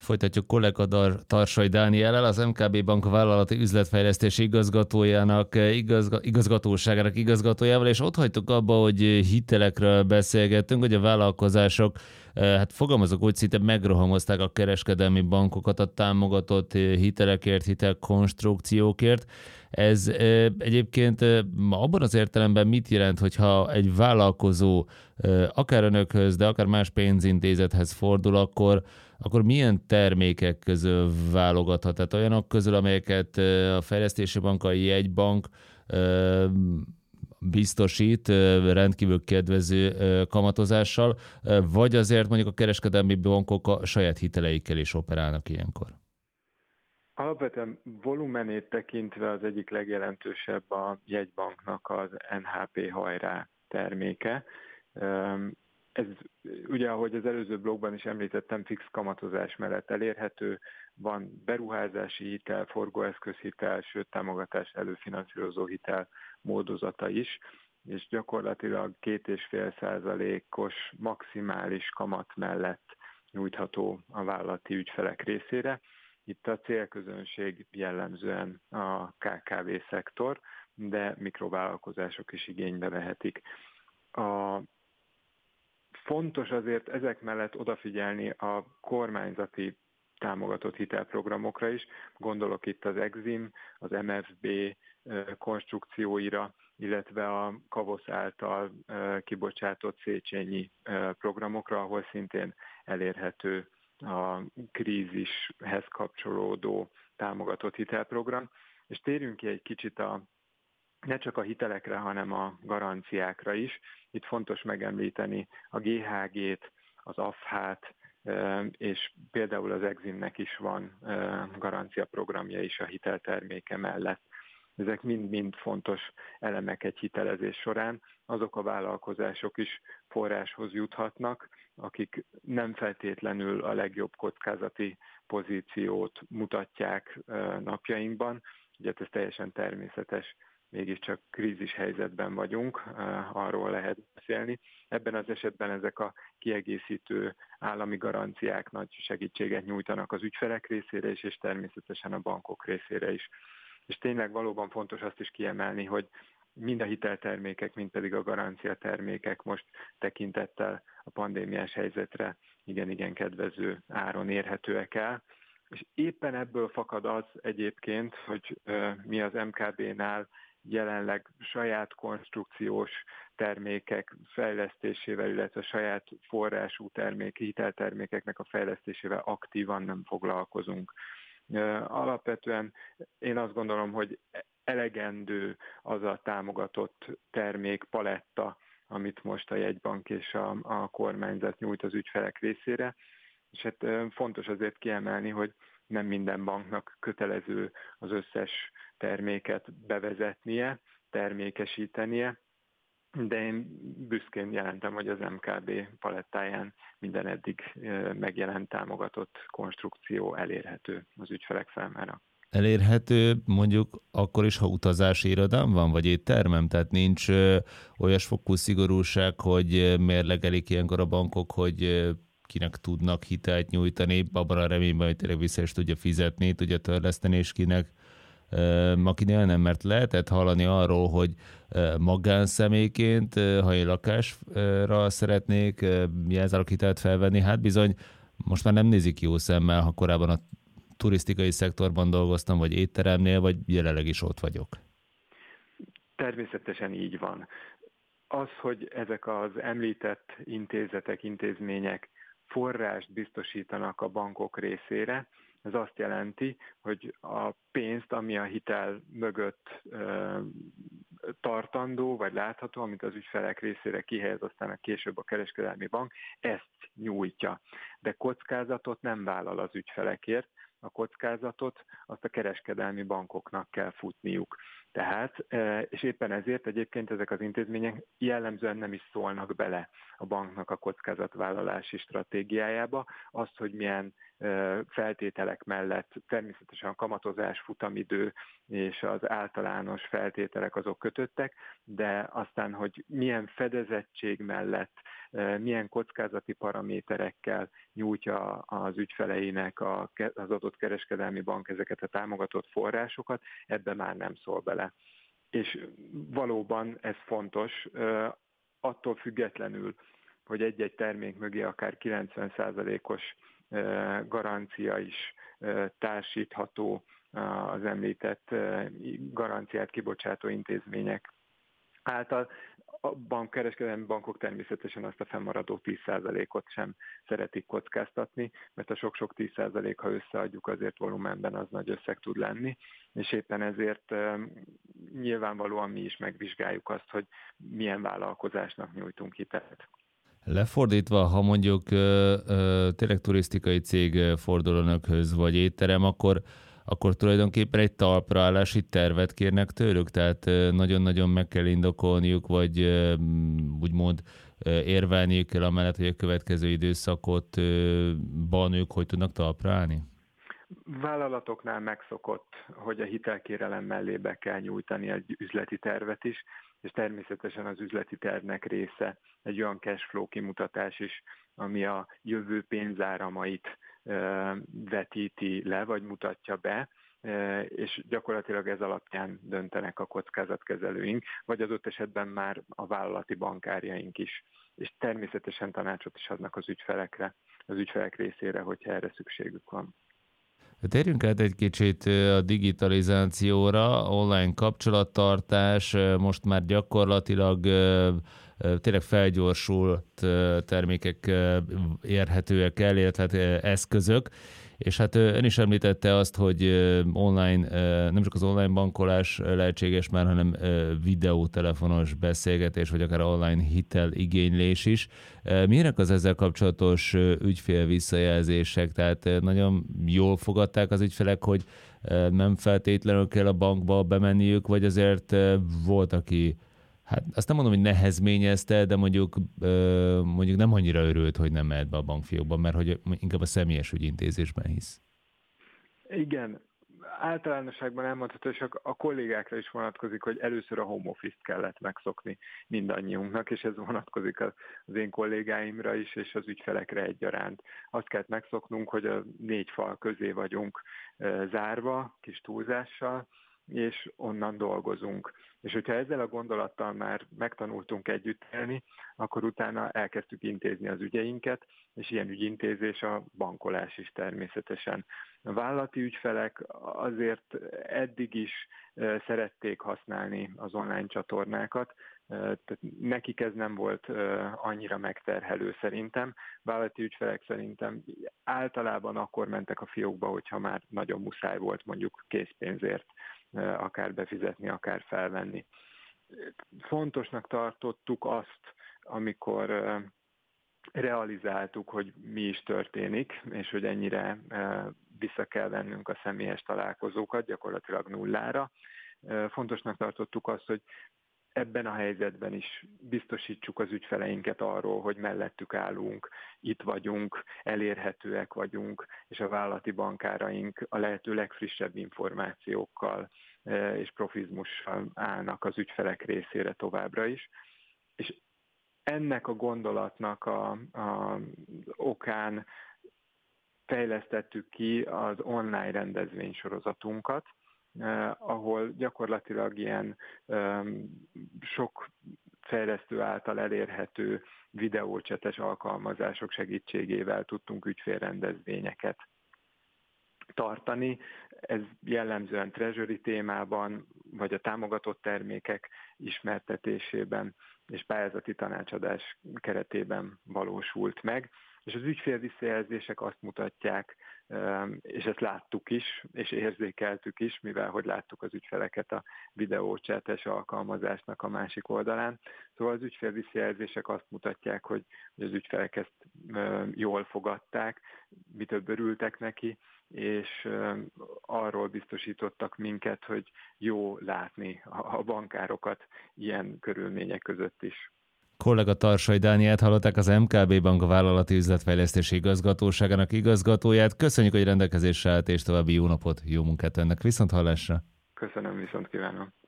Folytatjuk kollega Tarsai Dániellel, az MKB Bank vállalati üzletfejlesztési igazgatójának, igazgatóságának igazgatójával, és ott hagytuk abba, hogy hitelekről beszélgettünk, hogy a vállalkozások, hát fogalmazok úgy, szinte megrohamozták a kereskedelmi bankokat a támogatott hitelekért, hitelkonstrukciókért. Ez egyébként abban az értelemben mit jelent, hogyha egy vállalkozó akár önökhöz, de akár más pénzintézethez fordul, akkor milyen termékek közül válogathat? Tehát olyanok közül, amelyeket a Fejlesztési Bank, a jegybank biztosít rendkívül kedvező kamatozással, vagy azért mondjuk a kereskedelmi bankok a saját hiteleikkel is operálnak ilyenkor? Alapvetően volumenét tekintve az egyik legjelentősebb a jegybanknak az NHP hajrá terméke. Ez ugye, ahogy az előző blogban is említettem, fix kamatozás mellett elérhető, van beruházási hitel, forgóeszközhitel, sőt támogatás előfinanszírozó hitel módozata is, és gyakorlatilag 2,5%-os maximális kamat mellett nyújtható a vállalati ügyfelek részére. Itt a célközönség jellemzően a KKV szektor, de mikrovállalkozások is igénybe vehetik. Fontos azért ezek mellett odafigyelni a kormányzati támogatott hitelprogramokra is. Gondolok itt az EXIM, az MFB konstrukcióira, illetve a KAVOSZ által kibocsátott Széchenyi programokra, ahol szintén elérhető a krízishez kapcsolódó támogatott hitelprogram. És térjünk ki egy kicsit ne csak a hitelekre, hanem a garanciákra is. Itt fontos megemlíteni a GHG-t, az AFH-t, és például az EXIM-nek is van garanciaprogramja is a hitelterméke mellett. Ezek mind-mind fontos elemek egy hitelezés során. Azok a vállalkozások is forráshoz juthatnak, akik nem feltétlenül a legjobb kockázati pozíciót mutatják napjainkban. Ugye ez teljesen természetes, mégiscsak krízis helyzetben vagyunk, arról lehet beszélni. Ebben az esetben ezek a kiegészítő állami garanciák nagy segítséget nyújtanak az ügyfelek részére is, és természetesen a bankok részére is. És tényleg valóban fontos azt is kiemelni, hogy mind a hiteltermékek, mind pedig a garanciatermékek most tekintettel a pandémiás helyzetre igen-igen kedvező áron érhetőek el. És éppen ebből fakad az egyébként, hogy mi az MKB-nál jelenleg saját konstrukciós termékek fejlesztésével, illetve saját forrású hiteltermékeknek a fejlesztésével aktívan nem foglalkozunk. Alapvetően én azt gondolom, hogy elegendő az a támogatott termékpaletta, amit most a jegybank és a kormányzat nyújt az ügyfelek részére, és hát fontos azért kiemelni, hogy nem minden banknak kötelező az összes terméket bevezetnie, termékesítenie, de én büszkén jelentem, hogy az MKB palettáján minden eddig megjelent támogatott konstrukció elérhető az ügyfelek számára. Elérhető mondjuk akkor is, ha utazási irodám van, vagy éttermem? Tehát nincs olyas fokú szigorúság, hogy mérlegelik ilyenkor a bankok, hogy kinek tudnak hitelt nyújtani, abban a reményben, hogy tényleg vissza is tudja fizetni, tudja törleszteni, és akinél nem, mert lehetett hallani arról, hogy magánszemélyként, ha én lakásra szeretnék jelzáloghitelt felvenni, hát bizony most már nem nézik jó szemmel, ha korábban a turisztikai szektorban dolgoztam, vagy étteremnél, vagy jelenleg is ott vagyok. Természetesen így van. Az, hogy ezek az említett intézetek, intézmények forrást biztosítanak a bankok részére, ez azt jelenti, hogy a pénzt, ami a hitel mögött tartandó, vagy látható, amit az ügyfelek részére kihelyez aztán a később a kereskedelmi bank, ezt nyújtja. De kockázatot nem vállal az ügyfelekért, a kockázatot azt a kereskedelmi bankoknak kell futniuk. Tehát, és éppen ezért egyébként ezek az intézmények jellemzően nem is szólnak bele a banknak a kockázatvállalási stratégiájába. Azt, hogy milyen feltételek mellett természetesen a kamatozás, futamidő és az általános feltételek azok kötöttek, de aztán, hogy milyen fedezettség mellett milyen kockázati paraméterekkel nyújtja az ügyfeleinek az adott kereskedelmi bank ezeket a támogatott forrásokat, ebbe már nem szól bele. És valóban ez fontos, attól függetlenül, hogy egy-egy termék mögé akár 90%-os garancia is társítható az említett garanciát kibocsátó intézmények által. A kereskedelmi bankok természetesen azt a fennmaradó 10%-ot sem szeretik kockáztatni, mert a sok-sok 10%, ha összeadjuk, azért volumenben az nagy összeg tud lenni, és éppen ezért nyilvánvalóan mi is megvizsgáljuk azt, hogy milyen vállalkozásnak nyújtunk hitelt. Lefordítva, ha mondjuk tényleg turisztikai cég fordul önökhöz, vagy étterem, akkor tulajdonképpen egy talpraállási tervet kérnek tőlük, tehát nagyon-nagyon meg kell indokolniuk, vagy úgymond érvelniük kell amellett, hogy a következő időszakotban ők hogy tudnak talpra állni? Vállalatoknál megszokott, hogy a hitelkérelem mellé be kell nyújtani egy üzleti tervet is, és természetesen az üzleti tervnek része egy olyan cashflow kimutatás is, ami a jövő pénzáramait vetíti le, vagy mutatja be, és gyakorlatilag ez alapján döntenek a kockázatkezelőink, vagy adott esetben már a vállalati bankárjaink is. És természetesen tanácsot is adnak az ügyfelek részére, hogyha erre szükségük van. Térjünk át egy kicsit a digitalizációra, online kapcsolattartás, most már gyakorlatilag tényleg felgyorsult termékek érhetőek el, illetve eszközök, és hát ön is említette azt, hogy online, nem csak az online bankolás lehetséges már, hanem videótelefonos beszélgetés, vagy akár online hiteligénylés is. Milyenek az ezzel kapcsolatos ügyfél visszajelzések? Tehát nagyon jól fogadták az ügyfelek, hogy nem feltétlenül kell a bankba bemenniük, vagy azért volt, aki, hát azt nem mondom, hogy nehezményezte, de mondjuk nem annyira örült, hogy nem mehet be a bankfiókba, mert hogy inkább a személyes ügyintézésben hisz. Igen, általánosságban elmondható, és a kollégákra is vonatkozik, hogy először a home office-t kellett megszokni mindannyiunknak, és ez vonatkozik az én kollégáimra is, és az ügyfelekre egyaránt. Azt kellett megszoknunk, hogy a 4 fal közé vagyunk zárva, kis túlzással, és onnan dolgozunk. És hogyha ezzel a gondolattal már megtanultunk együtt élni, akkor utána elkezdtük intézni az ügyeinket, és ilyen ügyintézés a bankolás is természetesen. A vállalati ügyfelek azért eddig is szerették használni az online csatornákat, tehát nekik ez nem volt annyira megterhelő szerintem. Vállalati ügyfelek szerintem általában akkor mentek a fiókba, hogyha már nagyon muszáj volt mondjuk készpénzért akár befizetni, akár felvenni. Fontosnak tartottuk azt, amikor realizáltuk, hogy mi is történik, és hogy ennyire vissza kell vennünk a személyes találkozókat, gyakorlatilag nullára. Fontosnak tartottuk azt, hogy ebben a helyzetben is biztosítsuk az ügyfeleinket arról, hogy mellettük állunk, itt vagyunk, elérhetőek vagyunk, és a vállalati bankáraink a lehető legfrissebb információkkal és profizmussal állnak az ügyfelek részére továbbra is. És ennek a gondolatnak a okán fejlesztettük ki az online rendezvénysorozatunkat, ahol gyakorlatilag ilyen sok fejlesztő által elérhető videócsetes alkalmazások segítségével tudtunk ügyfélrendezvényeket tartani. Ez jellemzően treasury témában, vagy a támogatott termékek ismertetésében és pályázati tanácsadás keretében valósult meg. És az ügyfélvisszajelzések azt mutatják, és ezt láttuk is, és érzékeltük is, mivel hogy láttuk az ügyfeleket a videócsetes alkalmazásnak a másik oldalán. Szóval az ügyfélvisszajelzések azt mutatják, hogy az ügyfelek ezt jól fogadták, mi több örültek neki, és arról biztosítottak minket, hogy jó látni a bankárokat ilyen körülmények között is. Kollega Tarsai Dánielt hallották, az MKB Bank a vállalati üzletfejlesztési igazgatóságának igazgatóját. Köszönjük, hogy rendelkezésre állt, és további jó napot, jó munkát önnek. Viszonthallásra! Köszönöm, viszont kívánom!